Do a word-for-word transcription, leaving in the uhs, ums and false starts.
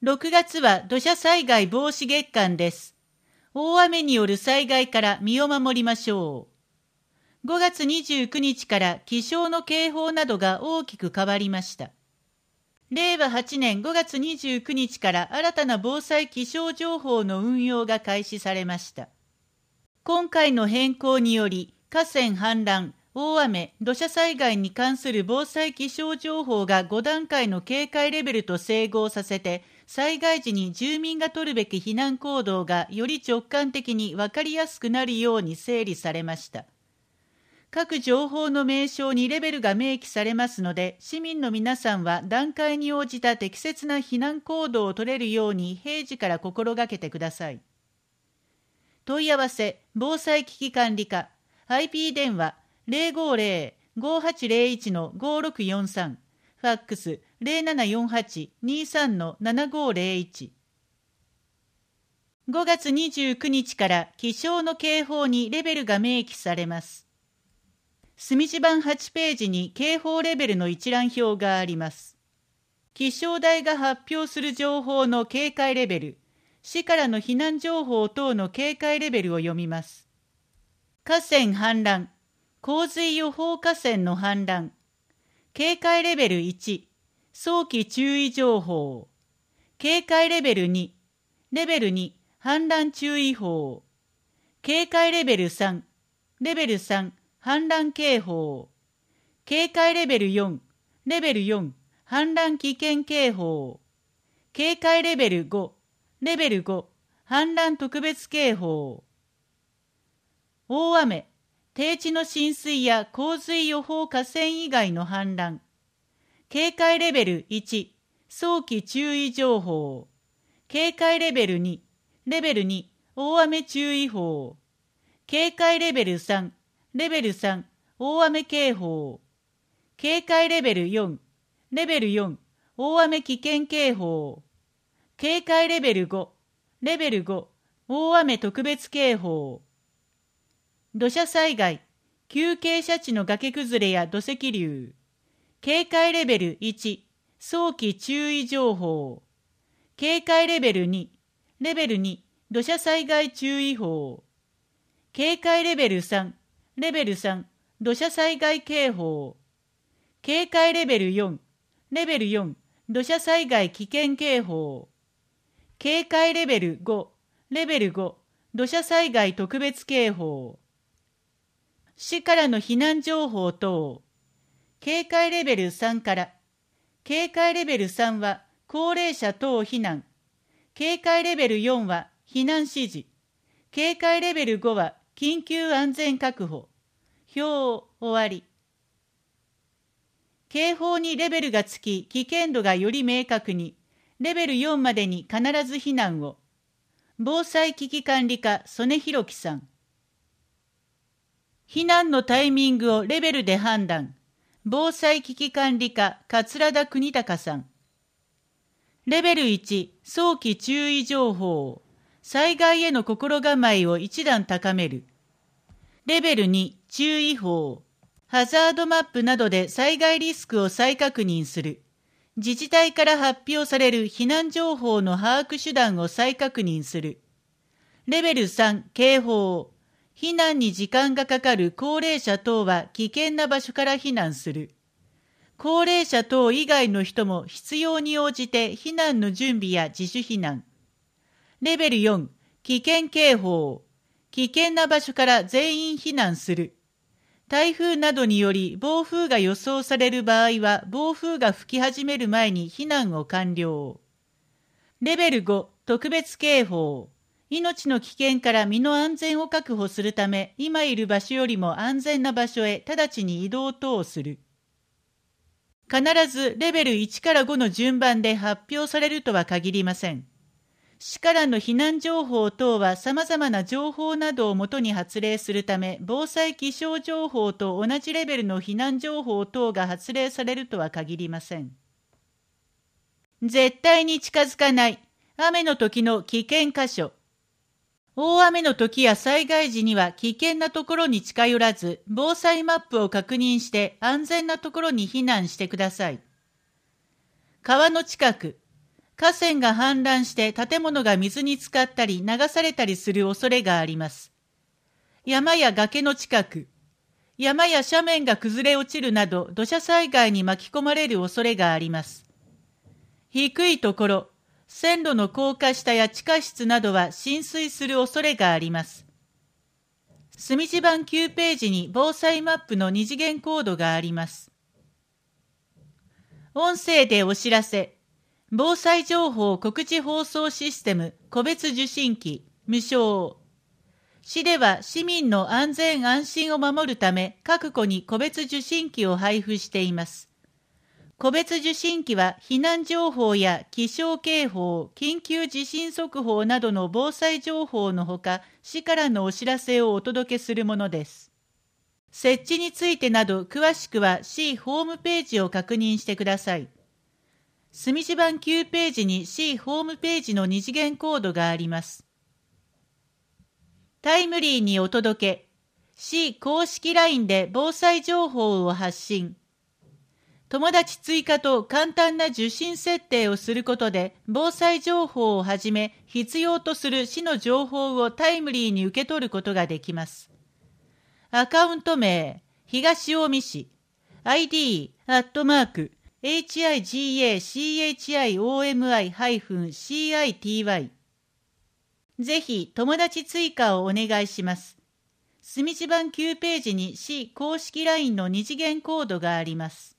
ろくがつは土砂災害防止月間です。大雨による災害から身を守りましょう。ごがつにじゅうくにちから気象の警報などが大きく変わりました。れいわはちねんごがつにじゅうくにちから新たな防災気象情報の運用が開始されました。今回の変更により、河川氾濫、大雨、土砂災害に関する防災気象情報がごだんかいの警戒レベルと整合させて、災害時に住民が取るべき避難行動がより直感的に分かりやすくなるように整理されました。各情報の名称にレベルが明記されますので、市民の皆さんは段階に応じた適切な避難行動を取れるように平時から心がけてください。問い合わせ、防災危機管理課、アイピー 電話ゼロごゼロ ごはちゼロいち ごろくよんさん、ファックスゼロななよんはち にさん ななごゼロいち。ごがつにじゅうくにちから気象の警報にレベルが明記されます。墨字版はちページに警報レベルの一覧表があります。気象台が発表する情報の警戒レベル、市からの避難情報等の警戒レベルを読みます。河川氾濫、洪水予報河川の氾濫、警戒レベルいち、早期注意情報、警戒レベルに、レベルに、氾濫注意報、警戒レベルさん、レベルさん、氾濫警報、警戒レベルよん、レベルよん、氾濫危険警報、警戒レベルご、レベルご、氾濫特別警報。大雨、低地の浸水や洪水予報河川以外の氾濫。警戒レベルいち、早期注意情報。警戒レベルに、レベルに、大雨注意報。警戒レベルさん、レベルさん、大雨警報。警戒レベルよん、レベルよん、大雨危険警報。警戒レベルご、レベルご、大雨特別警報。土砂災害、急傾斜地の崖崩れや土石流。警戒レベルいち、早期注意情報。警戒レベルに、レベルに、土砂災害注意報。警戒レベルさん、レベルさん、土砂災害警報。警戒レベルよん、レベルよん、土砂災害危険警報。警戒レベルご、レベルご、土砂災害特別警報。市からの避難情報等。警戒レベルさんから。警戒レベルさんは高齢者等避難。警戒レベルよんは避難指示。警戒レベルごは緊急安全確保。表終わり。警報にレベルがつき危険度がより明確に、レベルよんまでに必ず避難を。防災危機管理課曽根弘樹さん。避難のタイミングをレベルで判断。防災危機管理課桂田邦隆さん。レベルいち、早期注意情報。災害への心構えを一段高める。レベルに、注意報。ハザードマップなどで災害リスクを再確認する。自治体から発表される避難情報の把握手段を再確認する。レベルさん、警報。避難に時間がかかる高齢者等は危険な場所から避難する。高齢者等以外の人も必要に応じて避難の準備や自主避難。レベルよん、危険警報。危険な場所から全員避難する。台風などにより暴風が予想される場合は暴風が吹き始める前に避難を完了。レベルご、特別警報。命の危険から身の安全を確保するため、今いる場所よりも安全な場所へ直ちに移動等する。必ずレベルいちからごの順番で発表されるとは限りません。市からの避難情報等は様々な情報などをもとに発令するため、防災気象情報と同じレベルの避難情報等が発令されるとは限りません。絶対に近づかない。雨の時の危険箇所。大雨の時や災害時には危険なところに近寄らず、防災マップを確認して安全なところに避難してください。川の近く、 河川が氾濫して建物が水に浸かったり流されたりする恐れがあります。山や崖の近く、山や斜面が崩れ落ちるなど土砂災害に巻き込まれる恐れがあります。低いところ、線路の高架下や地下室などは浸水する恐れがあります。墨地版きゅうページに防災マップの二次元コードがあります。音声でお知らせ。防災情報告知放送システム個別受信機無償。市では市民の安全安心を守るため各戸に個別受信機を配布しています。個別受信機は避難情報や気象警報、緊急地震速報などの防災情報のほか、市からのお知らせをお届けするものです。設置についてなど詳しくは市ホームページを確認してください。墨地版きゅうページに市ホームページの二次元コードがあります。タイムリーにお届け、市公式 ライン で防災情報を発信。友達追加と簡単な受信設定をすることで、防災情報をはじめ、必要とする市の情報をタイムリーに受け取ることができます。アカウント名、東近江市、アイディー、アットマーク、エイチアイジーエーシーエイチアイオーエムアイシーアイティーワイ。ぜひ、友達追加をお願いします。墨地版きゅうページに市公式 ライン の二次元コードがあります。